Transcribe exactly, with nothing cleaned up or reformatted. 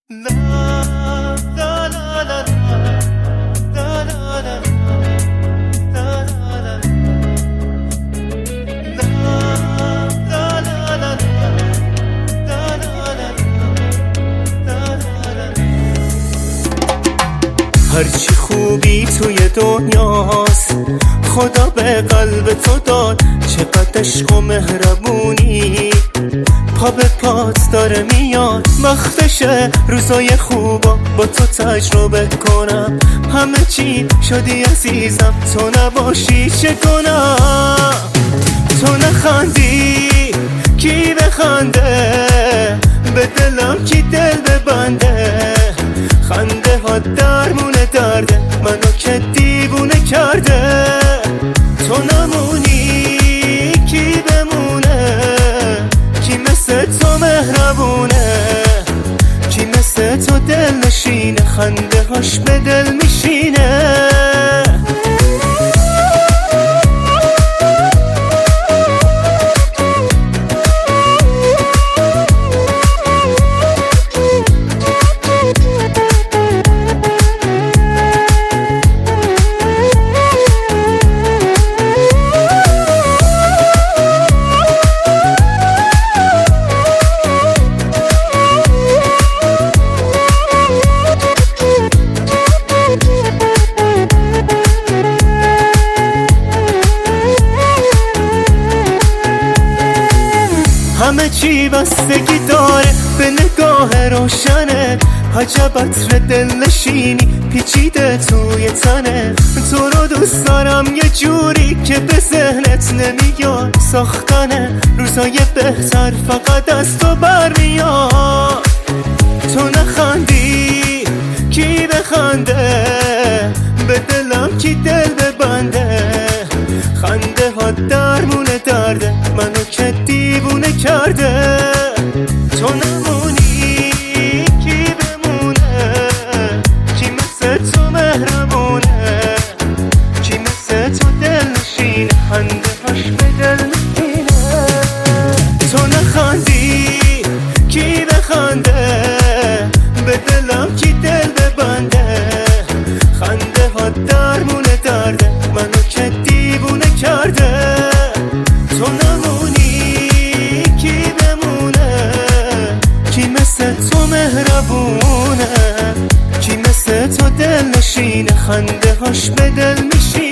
هرچی خوبی توی دنیاست خدا به قلب تو داد، چقدر عشق و مهربونی پا به پات داره میاد. وقتشه روزای خوبا با تو تجربه کنم، همه چی شدی عزیزم تو نباشی چه کنم. تو نخندی کی بخنده، به دلم کی دل ببنده. خنده ها درمونه درده منو که دیوونه کرده. تو نمونی کی بمونه، کی مثل تو مهربونه، کی مثل تو دل نشینه، خنده هاش به دل میشینه. همه چی بستگی داره به نگاه روشنه، عجب عطر دل نشینی پیچیده توی تنه. تو رو دوست دارم یه جوری که به ذهنت نمیاد، ساختن روزای بهتر فقط از تو برمیاد. تو نخندی کی بخنده، به دلم کی دل ببنده. خنده ها درمونه درده منو که دیوونه کرده. تو نمونی کی بمونه، کی مثل تو مهربونه، کی مثل تو دل نشینه، خنده هاش به دل میشینه. تو نخندی کی بخنده، به دلم کی دل ببنده. خنده ها درمونه درده منو که دیوونه کرده. تو نمونی کی بمونه، کی مثل تو مهربونه، کی مثل تو دل نشینه، خنده هاش به دل میشینه.